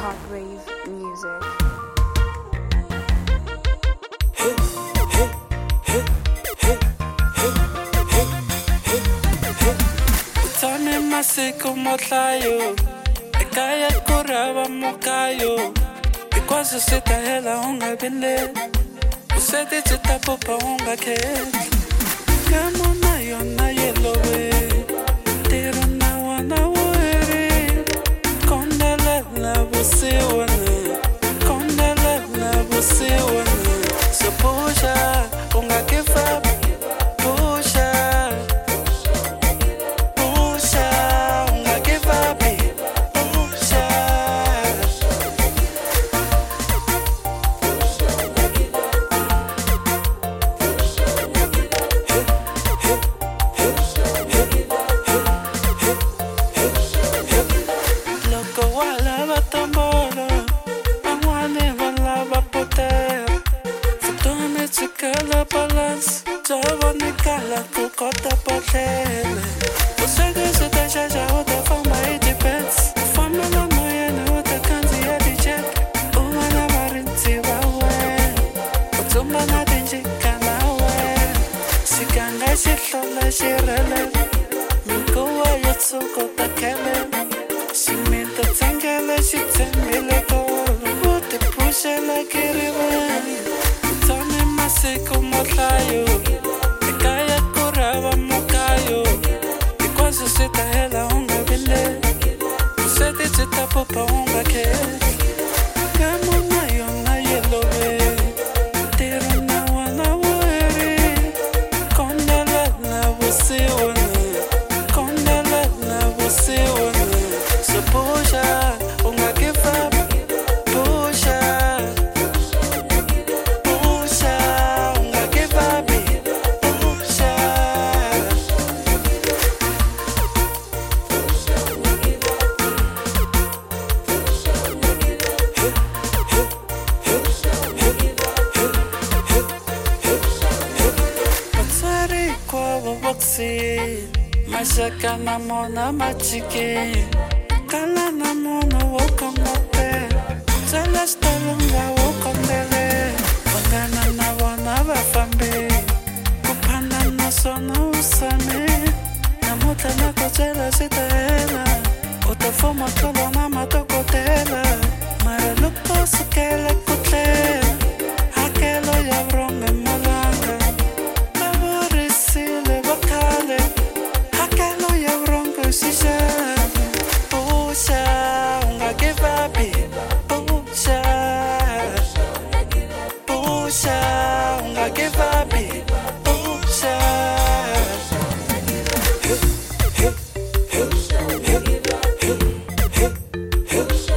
Heartwave Music. Tame masiku motlayo ekaya kuraba mokayo ikwazi sita hela unga bile usete chita popa unga ke kamo na yona yelowe tiro na wana were kondala la busiwana kondala la busiwana so pusha unga kefa Mashaka na mona machike kala na mona wokomote zela stalunga wokondele wangana na wana vafambe kupanda na sona usame na muta na kojela sitaela utafuma kolo na matokotela mara lupo sukele kutle